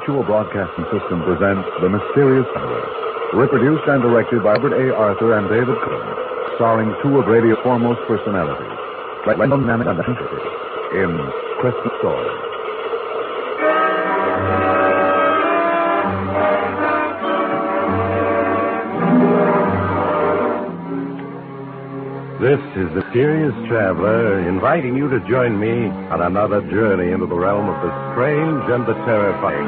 Mutual Broadcasting System presents The Mysterious Traveler, reproduced and directed by Robert A. Arthur and David Cohen, starring two of radio's foremost personalities, Lennon and Hunter, in Christmas Story. This is the Mysterious Traveler, inviting you to join me on another journey into the realm of the strange and the terrifying.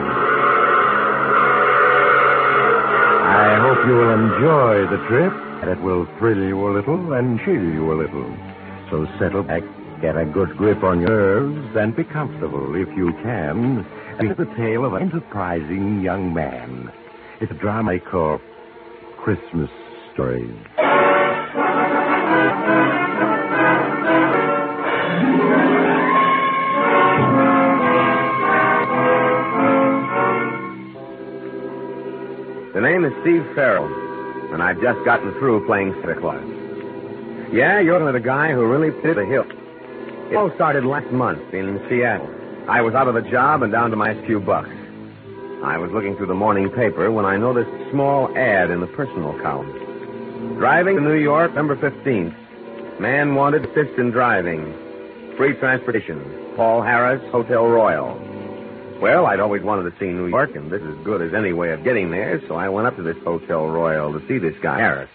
I hope you will enjoy the trip, and it will thrill you a little and chill you a little. So settle back, get a good grip on your nerves, and be comfortable if you can. And it's the tale of an enterprising young man. It's a drama I call Christmas Story. The name is Steve Farrell, and I've just gotten through playing Santa Claus. Yeah, you're the guy who really did the hill. It all started last month in Seattle. I was out of a job and down to my last few bucks. I was looking through the morning paper when I noticed a small ad in the personal column. Driving to New York, November 15th. Man wanted assist in driving. Free transportation. Paul Harris, Hotel Royal. Well, I'd always wanted to see New York, and this is as good as any way of getting there, so I went up to this Hotel Royal to see this guy, Harris.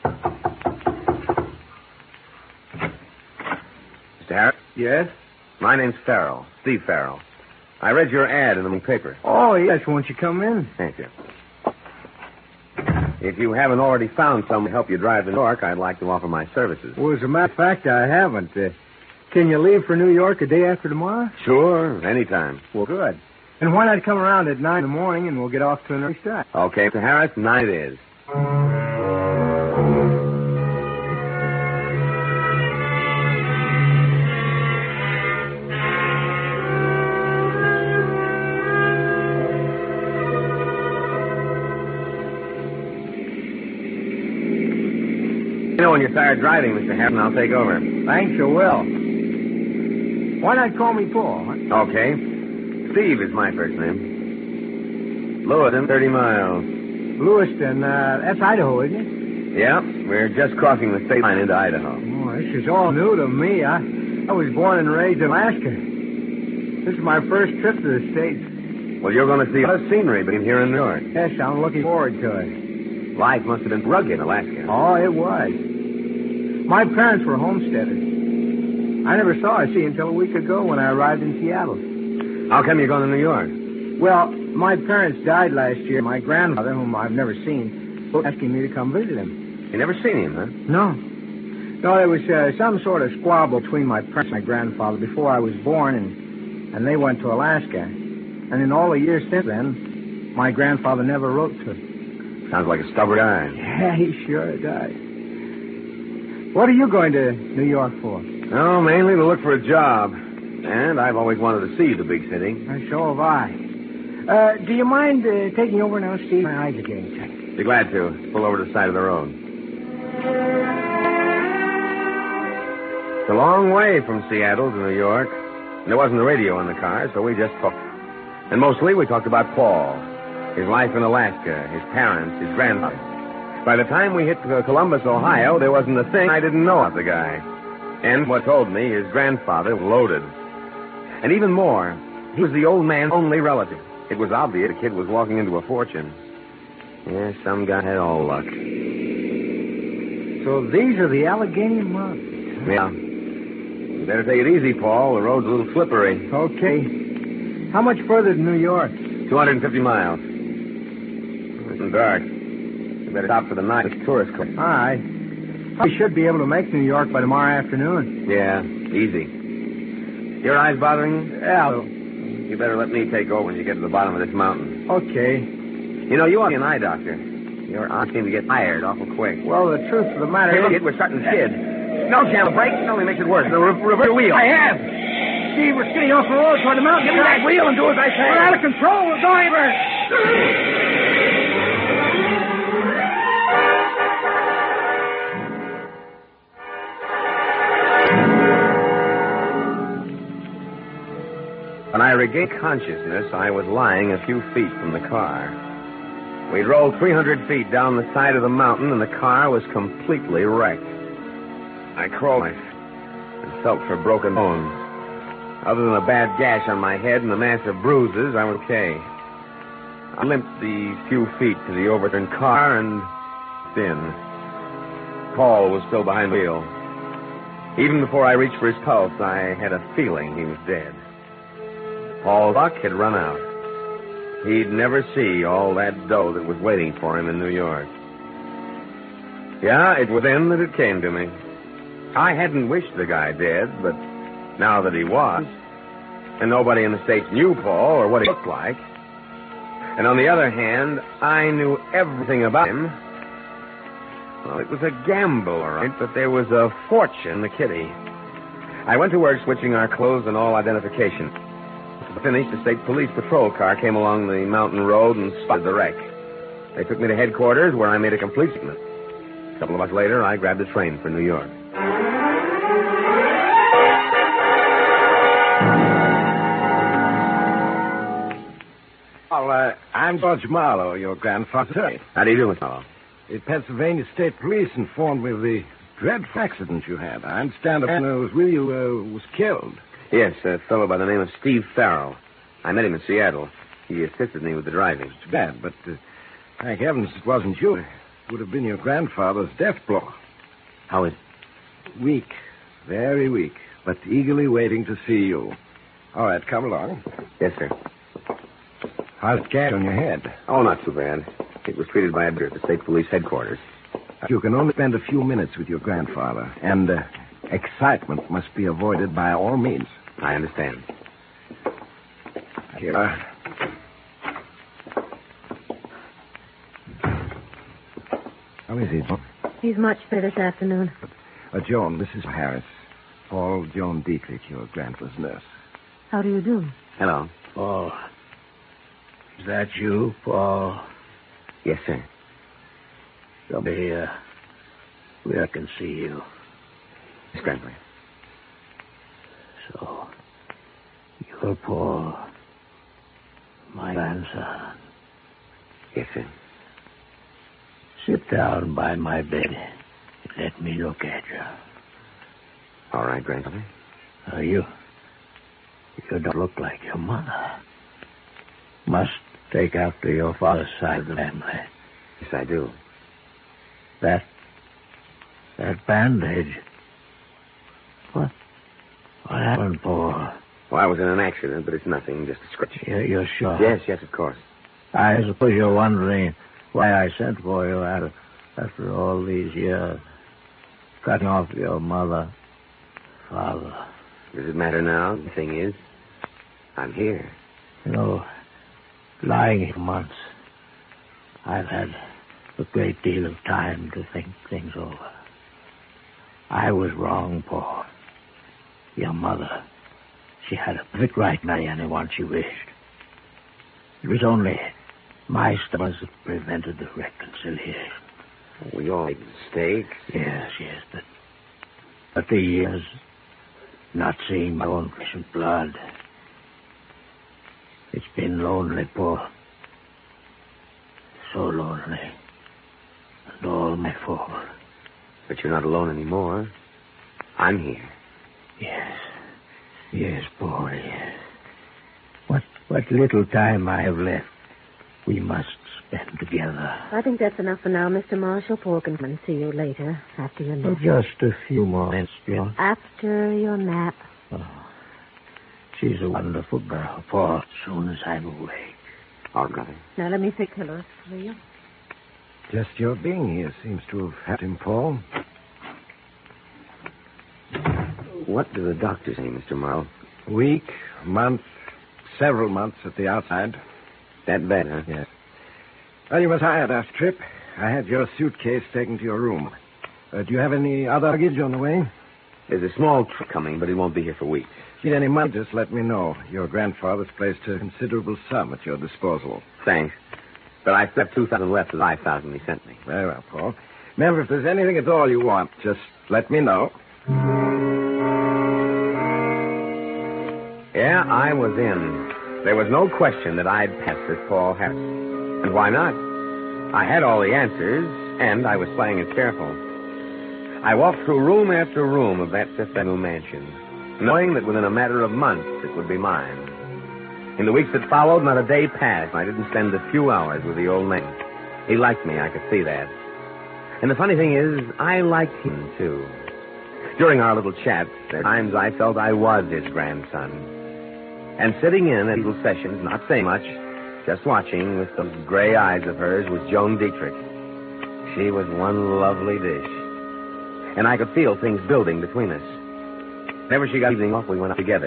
Mr. Harris? Yes? My name's Farrell, Steve Farrell. I read your ad in the paper. Oh, yes. Won't you come in? Thank you. If you haven't already found someone to help you drive to New York, I'd like to offer my services. Well, as a matter of fact, I haven't. Can you leave for New York a day after tomorrow? Sure, anytime. Well, good. And why not come around at 9 in the morning and we'll get off to an early start? Okay, Mr. Harris, 9 it is. You know when you're tired driving, Mr. Harris, and I'll take over. Thanks, I will. Why not call me Paul? Huh? Okay. Steve is my first name. Lewiston, 30 miles. Lewiston, that's Idaho, isn't it? Yeah, we're just crossing the state line into Idaho. Oh, this is all new to me. I was born and raised in Alaska. This is my first trip to the States. Well, you're going to see a lot of scenery being here in New York. Yes, I'm looking forward to it. Life must have been rugged in Alaska. Oh, it was. My parents were homesteaders. I never saw a sea until a week ago when I arrived in Seattle. How come you're going to New York? Well, my parents died last year. My grandmother, whom I've never seen, was asking me to come visit him. You never seen him, huh? No. No, there was some sort of squabble between my parents and my grandfather before I was born, and they went to Alaska. And in all the years since then, my grandfather never wrote to him. Sounds like a stubborn guy. Yeah, he sure does. What are you going to New York for? Oh, mainly to look for a job. And I've always wanted to see the big city. So have I. Do you mind taking over now, Steve? My eyes are getting tight. Be glad to. Pull over to the side of the road. It's a long way from Seattle to New York. And there wasn't a radio in the car, so we just talked. And mostly we talked about Paul, his life in Alaska, his parents, his grandfather. By the time we hit Columbus, Ohio, there wasn't a thing I didn't know of the guy. And what told me his grandfather was loaded. And even more, he was the old man's only relative. It was obvious the kid was walking into a fortune. Yeah, some guy had all luck. So these are the Allegheny Mountains. Yeah. You better take it easy, Paul. The road's a little slippery. Okay. How much further to New York? 250 miles. It's dark. You better stop for the night. It's tourist club. All right. We should be able to make New York by tomorrow afternoon. Yeah, easy. Your eyes bothering you? Yeah. You better let me take over when you get to the bottom of this mountain. Okay. You know, you ought to be an eye doctor. Your eyes seem to get tired awful quick. Well, the truth of the matter Hey, is... kid, we're starting to skid. No channel break. It only makes it worse. The reverse wheel. I have. Steve, we're skidding off the road toward the mountain. Give me that wheel and do as I say. We're out of control. We're going for it. When I regained consciousness, I was lying a few feet from the car. We'd rolled 300 feet down the side of the mountain, and the car was completely wrecked. I crawled and felt for broken bones. Other than a bad gash on my head and a mass of bruises, I was okay. I limped the few feet to the overturned car and in. Paul was still behind the wheel. Even before I reached for his pulse, I had a feeling he was dead. Paul's luck had run out. He'd never see all that dough that was waiting for him in New York. Yeah, it was then that it came to me. I hadn't wished the guy dead, but now that he was, and nobody in the States knew Paul or what he looked like, and on the other hand, I knew everything about him. Well, it was a gamble, all right, but there was a fortune in the kitty. I went to work switching our clothes and all identification. Finished, the state police patrol car came along the mountain road and spotted the wreck. They took me to headquarters, where I made a complete statement. A couple of months later, I grabbed a train for New York. Well, I'm George Marlowe, your grandfather's attorney. How do you do, Mr. Marlowe? The Pennsylvania State Police informed me of the dreadful accident you had. I understand a man who was with you was killed. Yes, a fellow by the name of Steve Farrell. I met him in Seattle. He assisted me with the driving. It's bad, but thank heavens it wasn't you. It would have been your grandfather's death blow. How is it? Weak, very weak, but eagerly waiting to see you. All right, come along. Yes, sir. How's the gash on your head? Oh, not too bad. It was treated by a doctor at the state police headquarters. You can only spend a few minutes with your grandfather, and excitement must be avoided by all means. I understand. Here. How is he, Joan? He's much better this afternoon. Joan, this is Harris. Paul Joan Dietrich, your grandfather's nurse. How do you do? Hello. Paul. Is that you, Paul? Yes, sir. Come here. Where I can see you. Miss Grantley. So, you're Paul, my grandson. Yes, sir. Sit down by my bed and let me look at you. All right, Grantley. You don't look like your mother. Must take after your father's side of the family. Yes, I do. That bandage. What happened, Paul? Well, I was in an accident, but it's nothing, just a scratch. You're sure? Yes, of course. I suppose you're wondering why I sent for you after all these years. Cutting off your mother, father. Does it matter now? The thing is, I'm here. Lying here for months, I've had a great deal of time to think things over. I was wrong, Paul. Your mother, she had a perfect right to marry anyone she wished. It was only my stubbornness that prevented the reconciliation. We all make mistakes. Yes, but the years, not seeing my own flesh and blood. It's been lonely, Paul. So lonely. And all my fault. But you're not alone anymore. I'm here. Yes, Paul, yes. What little time I have left, we must spend together. I think that's enough for now, Mr. Marshall. Paul can come and see you later, after your nap. Just a few more minutes, John. After your nap. Oh, she's a wonderful girl, Paul, as soon as I'm awake. All right. Now, let me fix her look for you. Just your being here seems to have had him, Paul. What do the doctors say, Mr. Marlowe? Week, month, several months at the outside. That bad, huh? Yes. Well, you were tired after the trip. I had your suitcase taken to your room. Do you have any other luggage on the way? There's a small truck coming, but it won't be here for weeks. If you need any money, just let me know. Your grandfather's placed a considerable sum at your disposal. Thanks. But I still have 2,000 left of the 5,000 he sent me. Very well, Paul. Remember, if there's anything at all you want, just let me know. Yeah, I was in. There was no question that I'd pass as Paul Harris. And why not? I had all the answers, and I was playing it careful. I walked through room after room of that Fifth Avenue mansion, knowing that within a matter of months it would be mine. In the weeks that followed, not a day passed I didn't spend a few hours with the old man. He liked me, I could see that. And the funny thing is, I liked him, too. During our little chats, there were times I felt I was his grandson. And sitting in at little sessions, not saying much, just watching with those gray eyes of hers, was Joan Dietrich. She was one lovely dish. And I could feel things building between us. Whenever she got evening off, we went out together.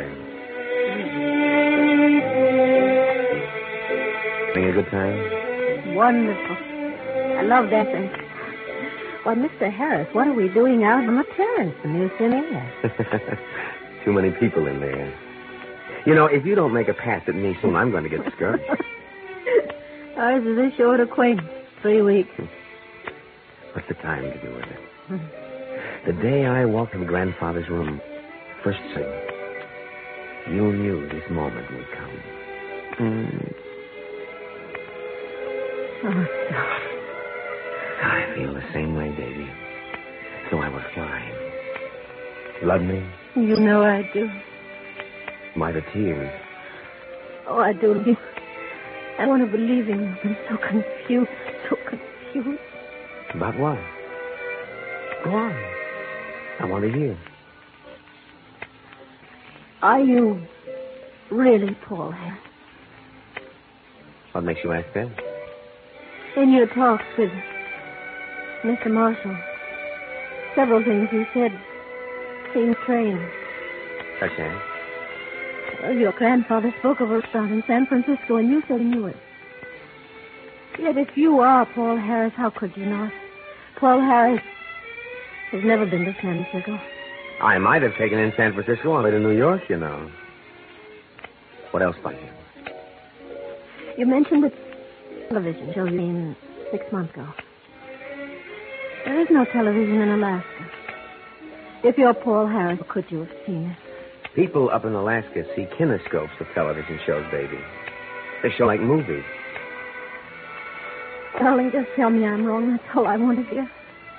Having a good time? Wonderful. I love dancing. Why, Mr. Harris, what are we doing out on the terrace in the thin air? Too many people in there. You know, if you don't make a pass at me soon, I'm going to get discouraged. Ours is a short acquaintance. 3 weeks. What's the time to do with it? The day I walked in Grandfather's room, first thing, you knew this moment would come. Oh, darling. I feel the same way, baby. So I was flying. Love me? You know I do. Why the tears? Oh, I do. I want to believe in you. I'm so confused. About what? Go on. I want to hear. Are you really Paul Harris? What makes you ask that? In your talks with Mr. Marshall, several things you said seemed strange. Such as? Well, your grandfather spoke of a restaurant in San Francisco, and you said he knew it. Yet if you are Paul Harris, how could you not? Paul Harris has never been to San Francisco. I might have taken in San Francisco on the way to New York, you know. What else about you? You mentioned the television show you seen 6 months ago. There is no television in Alaska. If you're Paul Harris, could you have seen it? People up in Alaska see kinescopes of television shows, baby. They show like movies. Darling, just tell me I'm wrong. That's all I want to hear.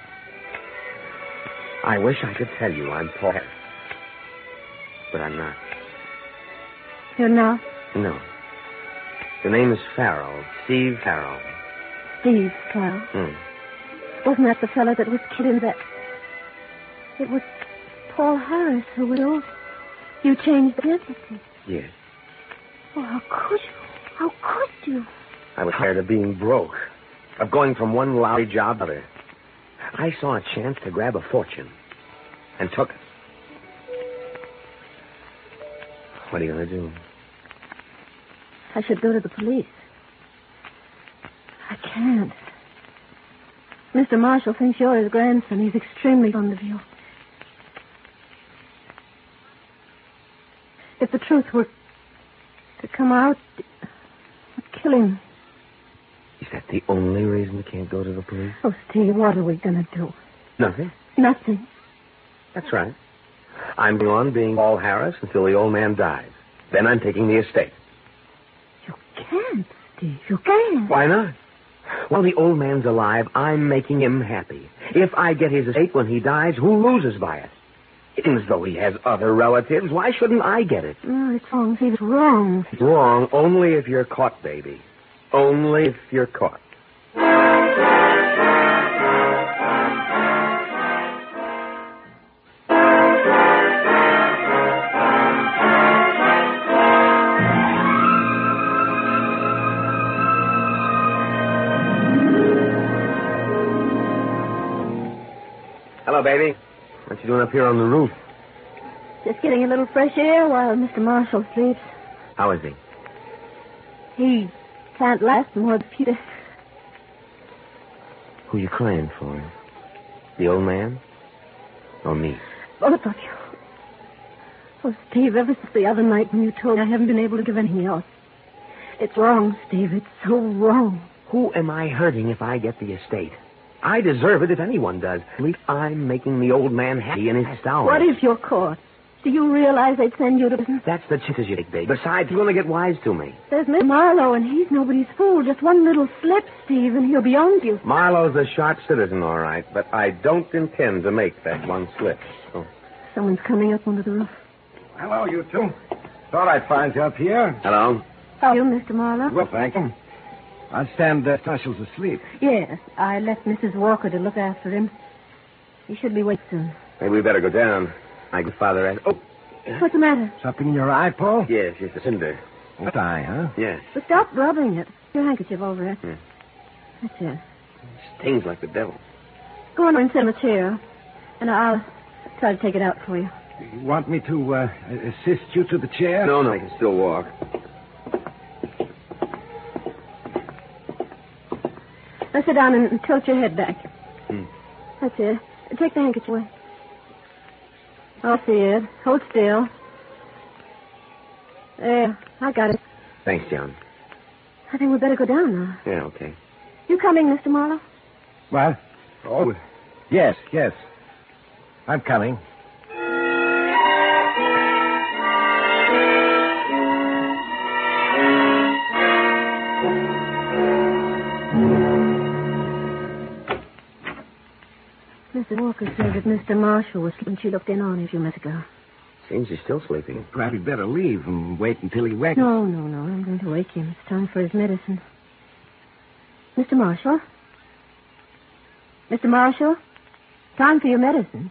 I wish I could tell you I'm Paul Harris. But I'm not. You're not? No. The name is Farrell. Steve Farrell. Steve Farrell? Wasn't that the fellow that was killed in that... It was Paul Harris who was old. You changed the identity. Yes. Oh, how could you? How could you? I was tired of being broke. Of going from one lousy job to another. I saw a chance to grab a fortune. And took it. What are you going to do? I should go to the police. I can't. Mr. Marshall thinks you're his grandson. He's extremely fond of you. If the truth were to come out, I'd kill him. Is that the only reason you can't go to the police? Oh, Steve, what are we going to do? Nothing. Nothing. That's right. I'm going on being Paul Harris until the old man dies. Then I'm taking the estate. You can't, Steve. You can't. Why not? While the old man's alive, I'm making him happy. If I get his estate when he dies, who loses by it? It seems as though he has other relatives. Why shouldn't I get it? No, it's wrong, Steve. It's wrong. It's wrong only if you're caught, baby. Only if you're caught. Hello, baby. What you doing up here on the roof? Just getting a little fresh air while Mr. Marshall sleeps. How is he? He can't last more than a few days. Who you crying for? The old man? Or me? Both of you. Oh, Steve, ever since the other night when you told me I haven't been able to give anything else. It's wrong, Steve. It's so wrong. Who am I hurting if I get the estate? I deserve it if anyone does. At least I'm making the old man happy in his style. What if you're caught? Do you realize they'd send you to prison? That's the chances you take, babe. Besides, you're going to get wise to me. There's Mr. Marlowe, and he's nobody's fool. Just one little slip, Steve, and he'll be on you. Marlowe's a sharp citizen, all right, but I don't intend to make that one slip. So. Someone's coming up onto the roof. Hello, you two. Thought I'd find you up here. Hello? How are you, Mr. Marlowe? Well, thank you. I understand Marshall's asleep. Yes, I left Mrs. Walker to look after him. He should be awake soon. Maybe we better go down. My good father asked... Oh, What's the matter? Something in your eye, Paul? yes, it's a cinder. What eye, huh? Yes. But stop rubbing it. Your handkerchief over it. That's it. Stings like the devil. Go on and sit in a chair, and I'll try to take it out for you. You want me to assist you to the chair? No, I can still walk. Now sit down and tilt your head back. Hmm. That's it. Take the handkerchief away. I'll see it. Hold still. There, I got it. Thanks, John. I think we'd better go down now. Yeah, okay. You coming, Mr. Marlowe? What? Oh, yes. I'm coming. Mrs. Walker said that Mr. Marshall was when she looked in on him a few minutes ago. Seems he's still sleeping. Perhaps we'd better leave and wait until he wakes. No. I'm going to wake him. It's time for his medicine. Mr. Marshall? Mr. Marshall? Time for your medicine.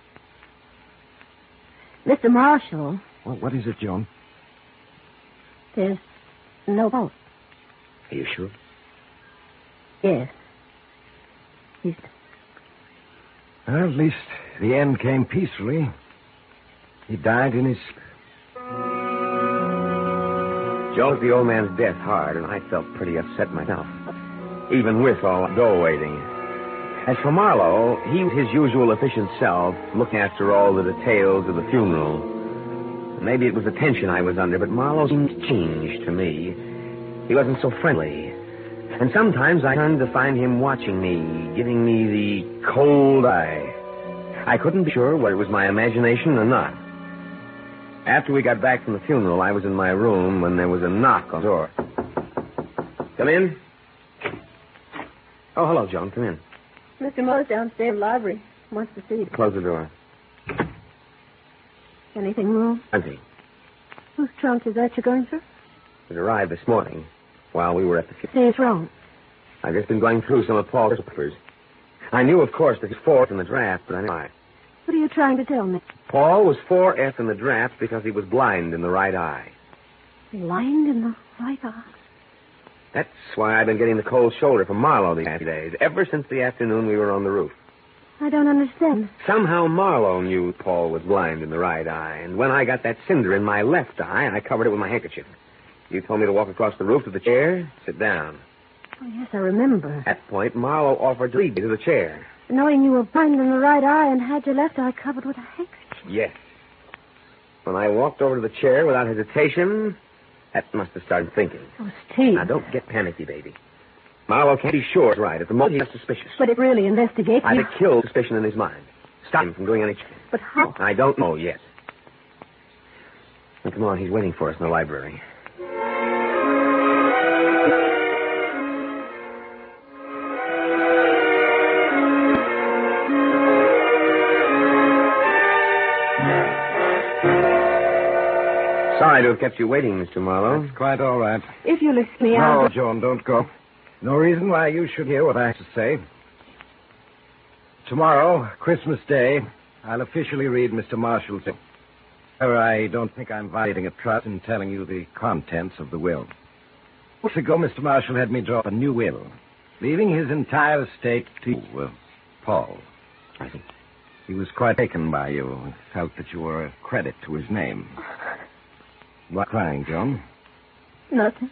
Mr. Marshall? What is it, Joan? There's no pulse. Are you sure? Yes. He's... Well, at least the end came peacefully. He died in his... Joe took the old man's death hard, and I felt pretty upset myself, even with all the dough waiting. As for Marlowe, he was his usual efficient self, looking after all the details of the funeral. Maybe it was the tension I was under, but Marlowe seemed changed to me. He wasn't so friendly. And sometimes I turned to find him watching me, giving me the cold eye. I couldn't be sure whether it was my imagination or not. After we got back from the funeral, I was in my room when there was a knock on the door. Come in. Oh, hello, Joan. Come in. Mr. Moore's downstairs in the library. Wants to see you. Close the door. Anything wrong? Empty. Whose trunk is that you're going through? It arrived this morning while we were at the funeral. Say it's wrong. I've just been going through some of Paul's papers. I knew, of course, that he's fourth in the draft, but I didn't know why. What are you trying to tell me? Paul was 4F in the draft because he was blind in the right eye. Blind in the right eye? That's why I've been getting the cold shoulder from Marlowe these past days, ever since the afternoon we were on the roof. I don't understand. Somehow Marlowe knew Paul was blind in the right eye, and when I got that cinder in my left eye, I covered it with my handkerchief. You told me to walk across the roof to the chair, sit down. Oh, yes, I remember. At that point, Marlowe offered to lead me to the chair. Knowing you were blind in the right eye and had your left eye covered with a handkerchief. Yes. When I walked over to the chair without hesitation, that must have started thinking. Oh, Steve. Now, don't get panicky, baby. Marlowe can't be sure it's right. At the moment, he was suspicious. But it really investigates I've you. killed suspicion in his mind. Stop him from doing anything. But how? I don't know yet. Now, come on, he's waiting for us in the library. Sorry to have kept you waiting, Mr. Marlowe. That's quite all right. If you'll excuse me, No, I'll... Joan, don't go. No reason why you should hear what I have to say. Tomorrow, Christmas Day, I'll officially read Mr. Marshall's... However, I don't think I'm violating a trust in telling you the contents of the will. Weeks ago, Mr. Marshall had me draw up a new will, leaving his entire estate to you, Paul. I see. He was quite taken by you and felt that you were a credit to his name. Why crying, Joan? Nothing.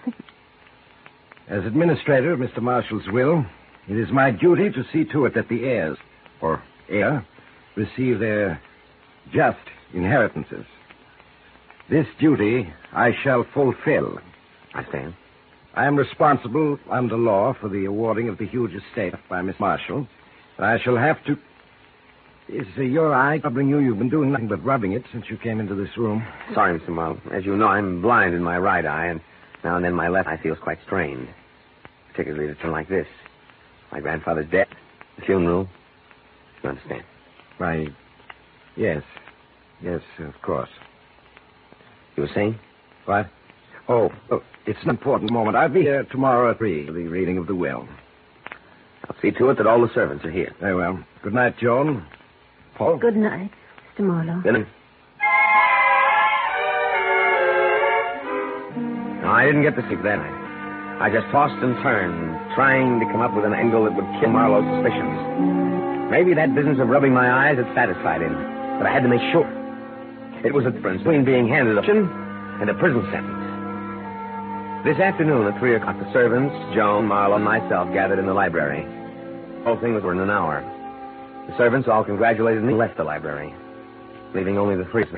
As administrator of Mr. Marshall's will, it is my duty to see to it that the heirs, or heir, receive their just inheritances. This duty I shall fulfill. I stand. I am responsible under law for the awarding of the huge estate by Miss Marshall, and I shall have to... Is your eye troubling you? You've been doing nothing but rubbing it since you came into this room. Sorry, Mr. Marlowe. As you know, I'm blind in my right eye, and now and then my left eye feels quite strained. Particularly at a time like this. My grandfather's death, the funeral. You understand? Why, yes. Yes, of course. You were saying? What? Oh, it's an important moment. I'll be here tomorrow at 3 for the reading of the will. I'll see to it that all the servants are here. Very well. Good night, Joan. Paul? Good night, Mr. Marlowe. Good night. No, I didn't get to sleep that night. I just tossed and turned, trying to come up with an angle that would kill Marlowe's suspicions. Maybe that business of rubbing my eyes had satisfied him, but I had to make sure. It was a difference between being handed a prison and a prison sentence. This afternoon at 3 o'clock, the servants, Joan, Marlowe, and myself gathered in the library. The whole thing was in an hour. The servants all congratulated me and left the library, leaving only the three of me.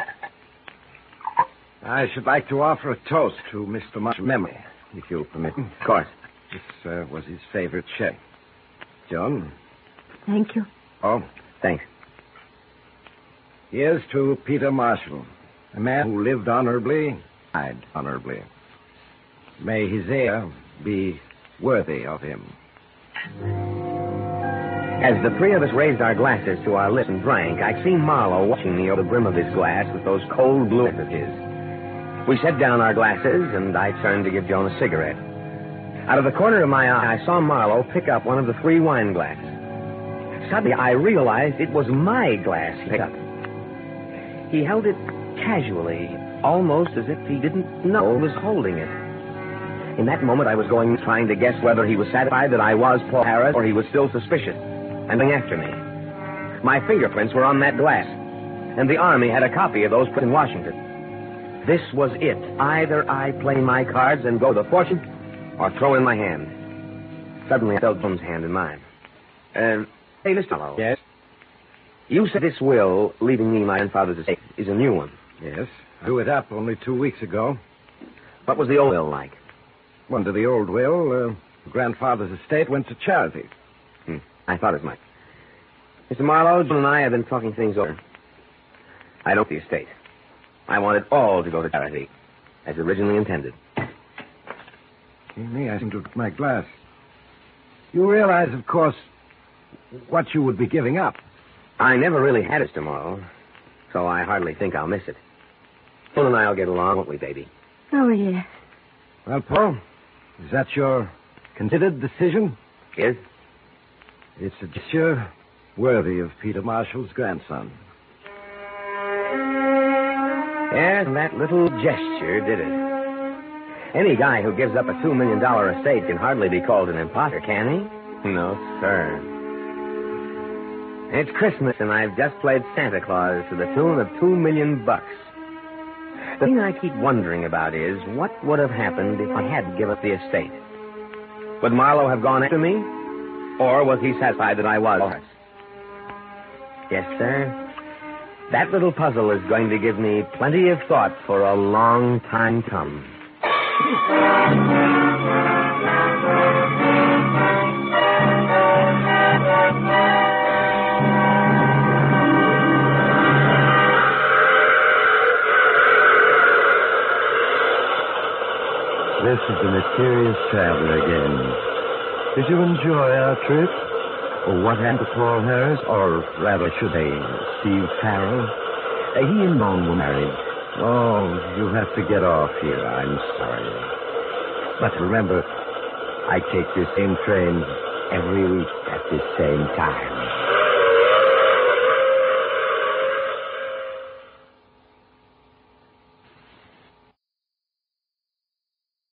I should like to offer a toast to Mr. Marshall's memory, if you'll permit me. Of course. This was his favorite check. Joan? Thank you. Oh, Thanks. here's to Peter Marshall, a man who lived honorably, died honorably. May his heir be worthy of him. As the three of us raised our glasses to our lips and drank, I seen Marlowe watching me over the brim of his glass with those cold blue eyes of his. We set down our glasses, and I turned to give Joan a cigarette. Out of the corner of my eye, I saw Marlowe pick up one of the 3 wine glasses. Suddenly, I realized it was my glass he picked up. He held it casually, almost as if he didn't know he was holding it. In that moment, I was trying to guess whether he was satisfied that I was Paul Harris or he was still suspicious and going after me. My fingerprints were on that glass, and the Army had a copy of those put in Washington. This was it. Either I play my cards and go the fortune, or throw in my hand. Suddenly, I felt Joan's hand in mine. Hey, Mr. Marlowe. Yes? You said this will, leaving me my grandfather's estate, is a new one. Yes. I drew it up only 2 weeks ago. What was the old will like? Under the old will, grandfather's estate went to charity. I thought as much. Mr. Marlowe, John and I have been talking things over. I don't the estate. I want it all to go to charity, as originally intended. Me, I seem to have my glass. You realize, of course, what you would be giving up. I never really had it tomorrow, so I hardly think I'll miss it. Phil and I'll get along, won't we, baby? Oh, yes. Well, Paul, is that your considered decision? Yes? It's a gesture worthy of Peter Marshall's grandson. Yes, and that little gesture did it. Any guy who gives up a $2 million estate can hardly be called an imposter, can he? No, sir. It's Christmas, and I've just played Santa Claus to the tune of $2 million. The thing I keep wondering about is, what would have happened if I hadn't given up the estate? Would Marlowe have gone after me? Or was he satisfied that I was? Yes, sir. That little puzzle is going to give me plenty of thought for a long time to come. This is the Mysterious Traveler again. Did you enjoy our trip? Or what happened to Paul Harris? Or rather, should I, Steve Farrell? He and Joan were married. Oh, you have to get off here. I'm sorry. But remember, I take this same train every week at this same time.